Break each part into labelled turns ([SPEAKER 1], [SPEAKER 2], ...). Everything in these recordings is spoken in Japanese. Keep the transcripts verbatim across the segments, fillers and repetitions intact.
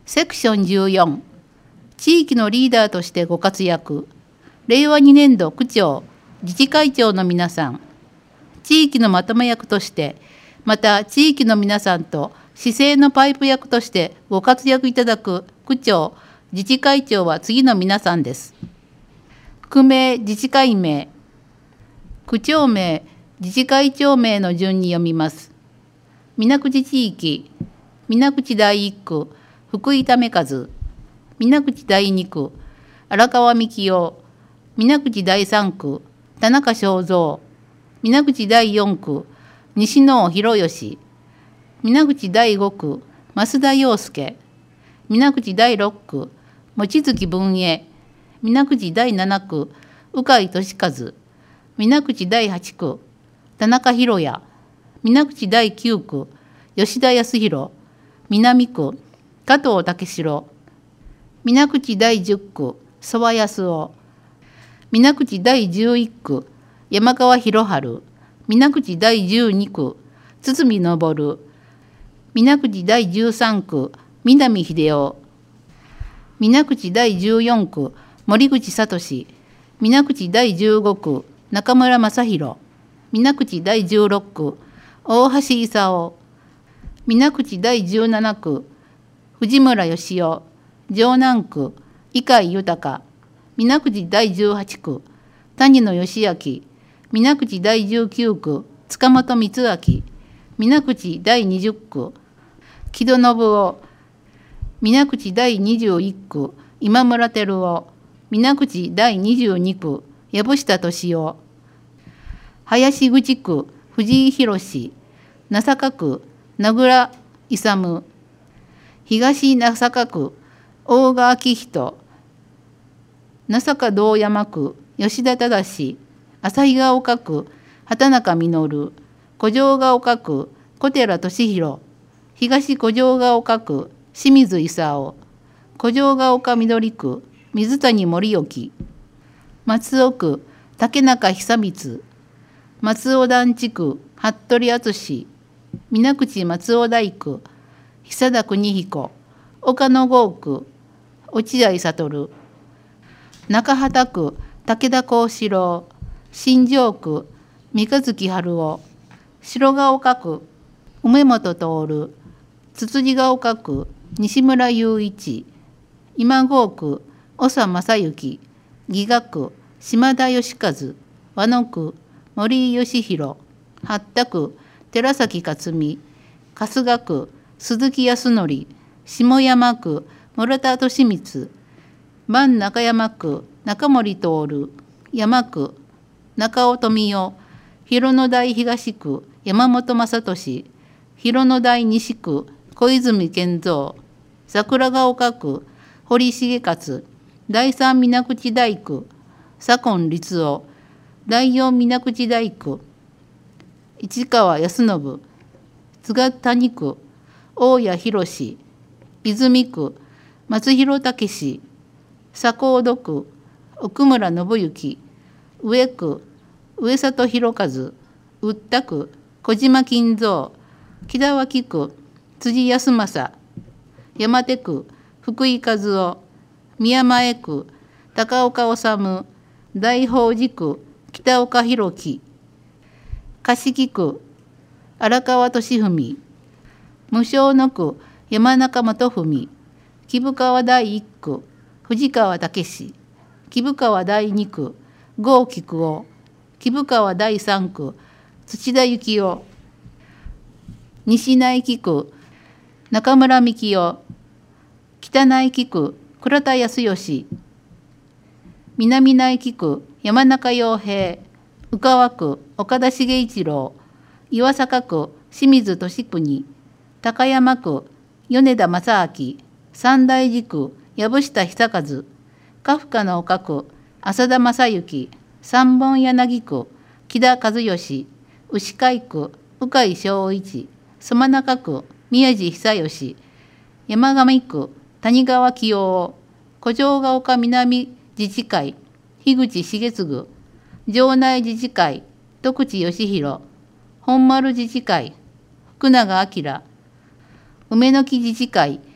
[SPEAKER 1] セクションじゅうよん、地域のリーダーとしてご活躍、れいわにねんど区長、自治会長の皆さん、地域のまとめ役として、また地域の皆さんと市政のパイプ役としてご活躍いただく区長、自治会長は次の皆さんです。区名、自治会名、区長名、自治会長名の順に読みます。水口地域、水口第一区、福井為和、水口第二区、荒川幹雄、水口第三区、田中正三、水口第四区、西野博義、水口第五区、増田洋介、水口第六区、望月文英、水口第七区、鵜飼俊和、水口第八区、田中博也、水口第九区、吉田康弘、南区、加藤武四、水口第十区、曽我康夫、水口第十一区、山川博春、水口第十二区、堤昇、水口第十三区、南秀夫、水口第十四区、森口聡、水口第十五区、中村正弘、水口第十六区、大橋勲、水口第十七区、藤村義雄、城南区、伊海豊、水口第十八区、谷野義明、水口第十九区、塚本光明、水口第二十区、木戸信夫、水口第二十一区、今村照夫、水口第二十二区、藪下俊夫、林口区、藤井博、名坂区、名倉勇、東名坂区、大賀昭仁、名坂堂山区、吉田忠、旭ヶ丘区、畑中実、古城ヶ丘区、小寺俊弘、東古城ヶ丘区、清水勲、古城ヶ丘緑区、水谷盛之、松尾区、竹中久光、松尾団地区、服部敦、水口松尾台区、久田邦彦、岡野郷区、落合悟、中畑区、武田幸四郎、新庄区、三日月春夫、白ヶ丘区、梅本徹、つつじヶ丘区、西村雄一、今郷区、長正幸、義賀区、島田義和、和野区、森井義弘、八田区、寺崎克美、春日区、鈴木康則、下山区、村田利光、万中山区、中森徹、山区、中尾富夫、広野台東区、山本正俊、広野台西区、小泉健三、桜ヶ丘区、堀重勝、第三水口台区、左近律夫、第四水口台区、市川康信、津賀谷区、大谷博、泉区、松広武、佐高戸区、奥村信之、上区、上里博一、宇田区、小島金蔵、北脇区、辻康政、山手区、福井和夫、宮前区、高岡治、大宝寺区、北岡弘樹、樫木区、荒川俊文、無償の区、山中元文、木生川第一区、藤川武、木生川第二区、郷菊夫、木生川第三区、土田幸夫、西内木区、中村幹夫、北内木区、倉田康義、南内木区、山中洋平、宇川区、岡田茂一郎、岩坂区、清水俊邦、高山区、米田正明、三大寺区、藪下久和、カフカの丘区、浅田正幸、三本柳区、木田和義、牛飼区、鵜飼正一、須中区、宮地久義、山上区、谷川清夫、古城ヶ丘南自治会、樋口重次、城内自治会、徳地義弘、本丸自治会、福永明、梅の木自治会、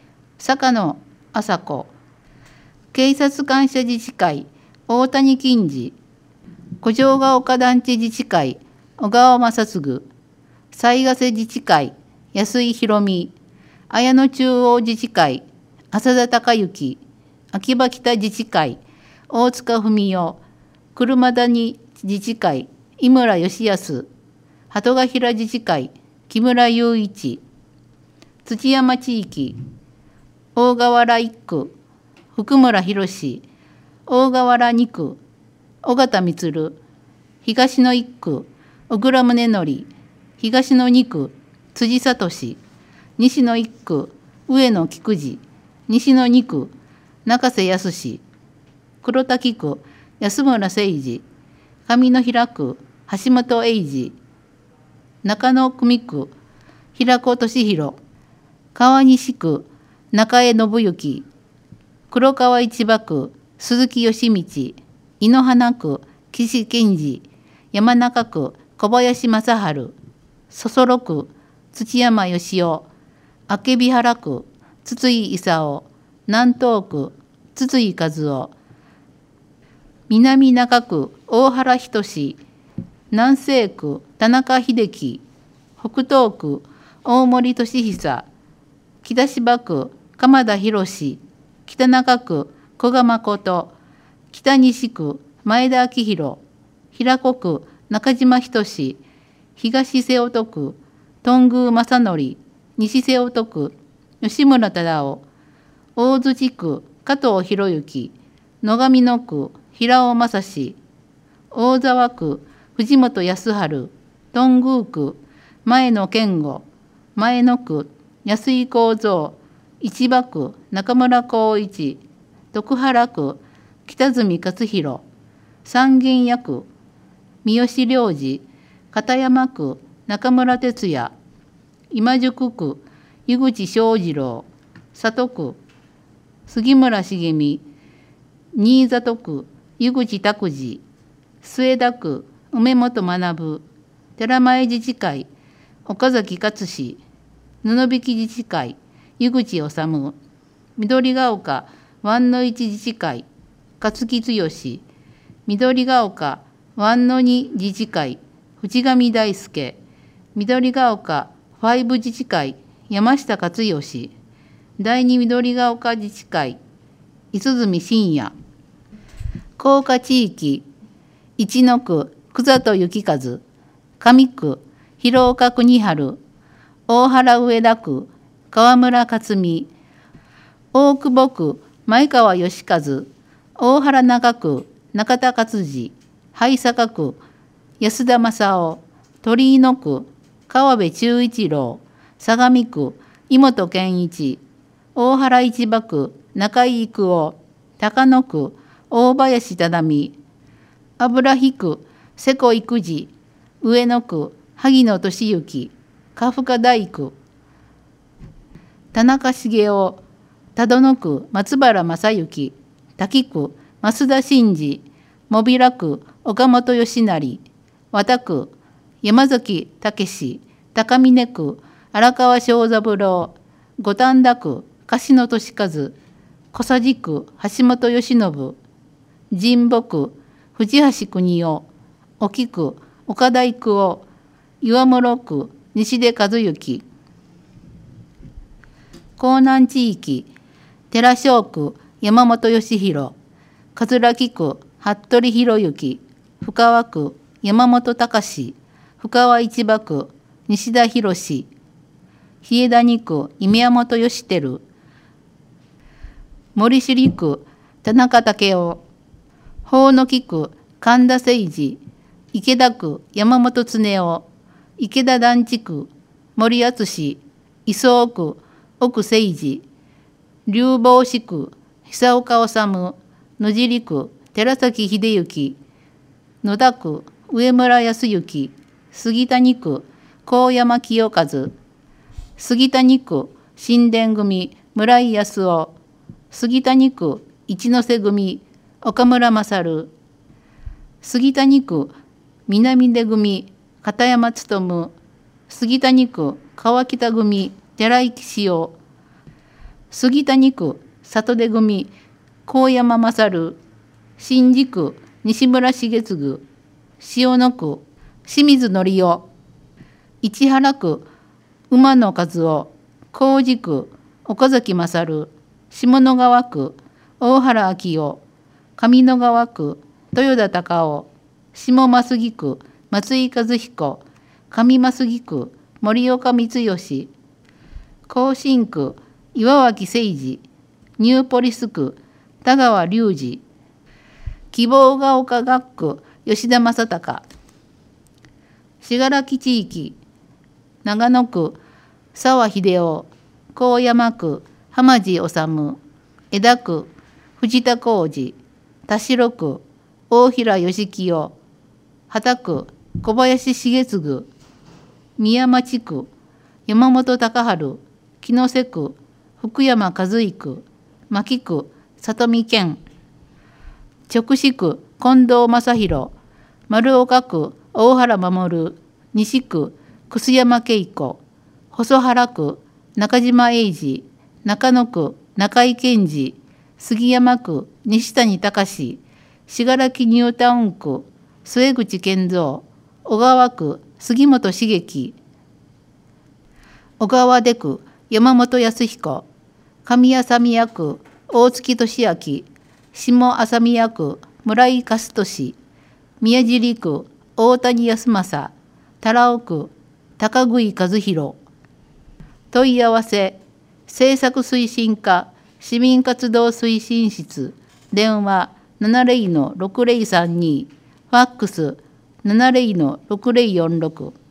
[SPEAKER 1] 坂野麻子、警察官舎自治会大谷金次、古城ヶ丘団地自治会小川正嗣、雑賀瀬自治会安井博美、綾野中央自治会浅田孝之、秋葉北自治会大塚文代、車谷自治会井村義康、鳩ヶ平自治会木村雄一、土山地域大河原一区福村博、大河原二区尾形充、東の一区小倉宗則、東の二区辻聡、西の一区上野菊次、西の二区中瀬康、黒滝区安村誠二、上野平区橋本英二、中野組区平子俊弘、川西区中江信之、黒川市場区鈴木義道、井の花区岸健二、山中区小林正治、そそろ区土山義雄、明海原区筒井勲、南東区筒井和夫、南中区大原仁、南西区田中秀樹、北東区大森俊久、北芝区鎌田博、北中区古賀誠、北西区前田明宏、平子区中島仁、東瀬尾区頓宮正則、西瀬尾区吉村忠夫、大槌区加藤博之、野上の区平尾正史、大沢区藤本康晴、頓宮区前野健吾、前野区安井幸三、市場区中村光一、徳原区北住勝弘、三軒屋区三好良二、片山区中村哲也、今宿区井口正次郎、里区杉村茂美、新里区井口拓司、末田区梅本学、寺前自治会岡崎勝志、布引自治会井口治、緑が丘湾の一自治会勝木剛、緑が丘湾の二自治会藤上大輔、緑が丘ファイブ自治会山下勝義、第二緑が丘自治会磯住信也、甲賀地域一野区久里幸和、上区広岡国春、大原上田区川村克美、大久保区前川義和、大原中区中田勝次、灰坂区安田正夫、鳥居野区川辺忠一郎、相模区井本健一、大原市場区中井育夫、高野区大林忠美、油引区瀬古育二、上野区萩野俊之、家深大区田中茂雄、多度野区松原正幸、滝区増田真嗣、茂平区岡本義成、和田区山崎武、高峰区荒川正三郎、五反田区樫野俊和、小佐治区橋本義信、神保区藤橋邦夫、沖区岡田育夫、岩室区西出和幸、江南地域寺商区山本義弘、葛城区服部博之、深川区山本隆、深川市場区西田博、日枝二区宮本義輝、森首里区田中武雄、法の木区神田誠二、池田区山本恒夫、池田団地区森敦、磯区奥誠二、龍坊市区久岡治、野尻区寺崎秀之、野田区上村康之、杉谷区高山清和、杉谷区新田組村井康夫、杉谷区一ノ瀬組岡村勝、杉谷区南出組片山勉、杉谷区川北組寺井岸夫、 杉谷区里出組高山勝、新宿区西村重次、塩野区清水則夫、市原区馬野和夫、麹区岡崎勝、下野川区大原昭夫、上野川区豊田隆夫、下増木区松井和彦、上増木区森岡光義、甲信区岩脇誠二、ニューポリス区田川隆二、希望が丘学区吉田正隆、信楽地域長野区沢秀夫、高山区浜地治、江田区藤田浩二、田代区大平義清、秦区小林重次、宮町区山本隆治、木瀬区福山和育、牧区里見健、直志区近藤正弘、丸岡区大原守、西区楠山恵子、細原区中島英二、中野区中井健二、杉山区西谷隆、信楽ニュータウン区末口健三、小川区杉本茂樹、小川出区山本康彦、上浅宮区大月俊明、下浅宮区村井勝利、宮尻区大谷康政、多良区高杭和弘。問い合わせ政策推進課市民活動推進室、電話ななゼロのろくゼロさんに、ファックスななゼロのろくゼロよんろく。